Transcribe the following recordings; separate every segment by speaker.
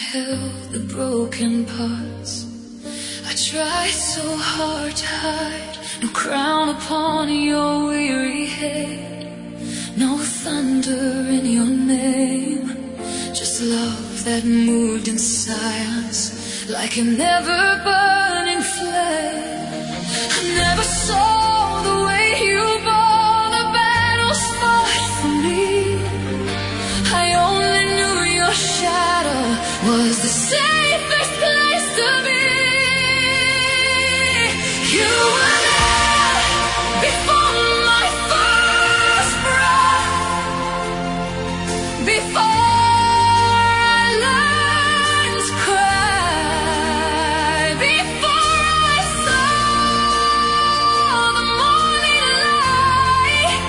Speaker 1: held the broken parts. I tried so hard to hide, no crown upon your weary head, no thunder in your name, just love that moved in silence like a never-burning flame. I never saw the way you bore the battles fought for me. I only knew your shadow was the safest place to be. You were there before my first breath, before I learned to cry, before I saw the morning light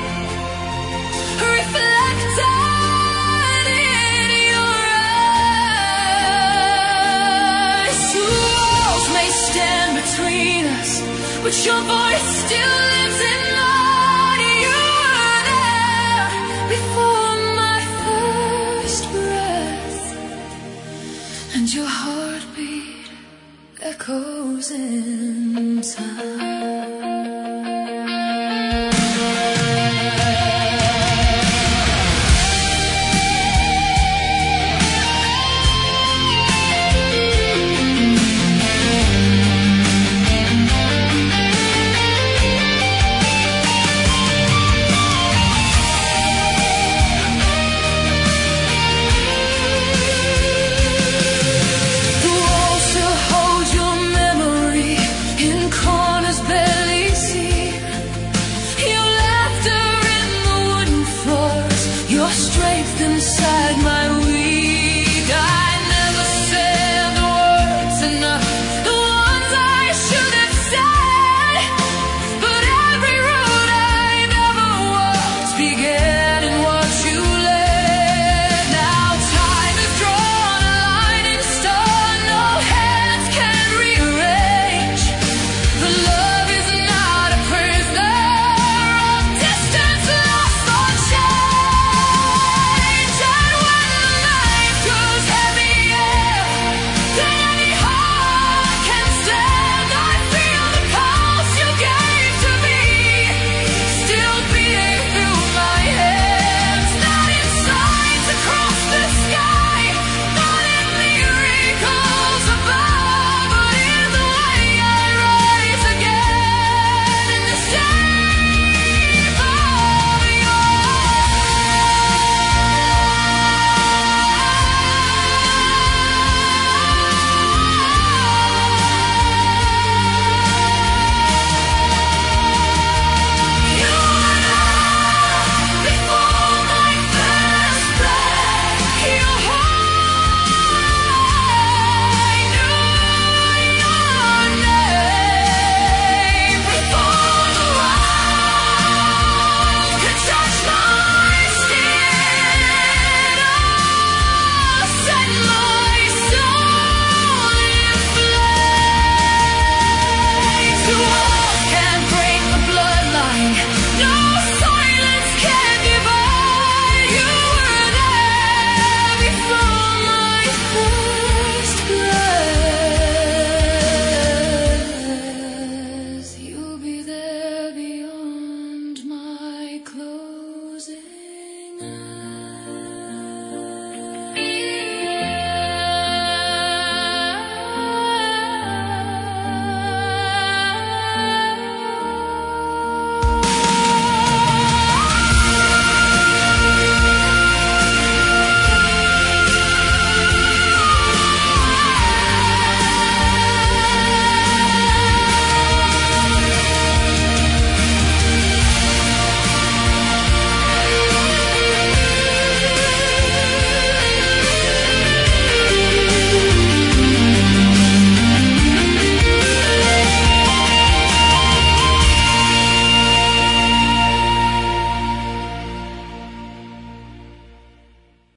Speaker 1: reflected in your eyes. Two walls may stand between us, but your voice still lives in mine. You were there before my first breath, and your heartbeat echoes in time.